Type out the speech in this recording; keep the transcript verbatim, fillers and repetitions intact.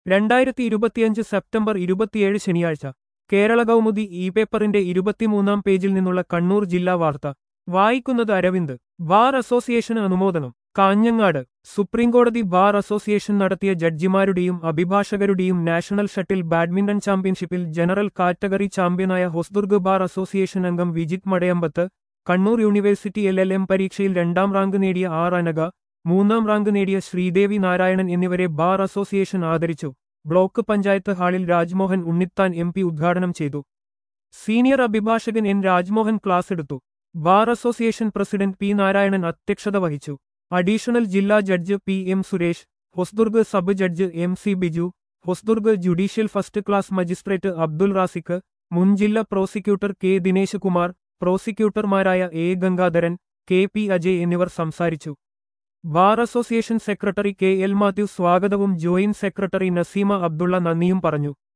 രണ്ടായിരത്തി ഇരുപത്തിയഞ്ച് സെപ്റ്റംബർ ഇരുപത്തിയേഴ് ശനിയാഴ്ച കേരള കൗമുദി ഇ പേപ്പറിന്റെ ഇരുപത്തിമൂന്നാം പേജിൽ നിന്നുള്ള കണ്ണൂർ ജില്ലാ വാർത്ത വായിക്കുന്നത് അരവിന്ദ്. ബാർ അസോസിയേഷന് അനുമോദനം. കാഞ്ഞങ്ങാട്. സുപ്രീംകോടതി ബാർ അസോസിയേഷൻ നടത്തിയ ജഡ്ജിമാരുടെയും അഭിഭാഷകരുടെയും നാഷണൽ ഷട്ടിൽ ബാഡ്മിന്റൺ ചാമ്പ്യൻഷിപ്പിൽ ജനറൽ കാറ്റഗറി ചാമ്പ്യനായ ഹൊസ്ദുർഗ് ബാർ അസോസിയേഷൻ അംഗം Vijith Madayambath, Kannur university L L M പരീക്ഷയിൽ രണ്ടാം റാങ്ക് നേടിയ ആർ അനഘ, മൂന്നാം റാങ്ക് നേടിയ ശ്രീദേവി നാരായണൻ എന്നിവരെ ബാർ അസോസിയേഷൻ ആദരിച്ചു. ബ്ലോക്ക് പഞ്ചായത്ത് ഹാളിൽ രാജ്മോഹൻ ഉണ്ണിത്താൻ എം പി ഉദ്ഘാടനം ചെയ്തു. സീനിയർ അഭിഭാഷകൻ എൻ രാജ്മോഹൻ ക്ലാസ് എടുത്തു. Bar association president P Narayanan അധ്യക്ഷത വഹിച്ചു. അഡീഷണൽ ജില്ലാ judge P M Suresh, Hosdurg sub judge M C Biju, Hosdurg judicial first class magistrate Abdul Rasik, മുൻ ജില്ലാ പ്രോസിക്യൂട്ടർ കെ ദിനേശ് കുമാർ, പ്രോസിക്യൂട്ടർമാരായ A Gangadharan, K P Ajay എന്നിവർ സംസാരിച്ചു. Bar association secretary K L Mathew സ്വാഗതവും ജോയിന്റ് സെക്രട്ടറി നസീമ അബ്ദുള്ള നന്ദിയും പറഞ്ഞു.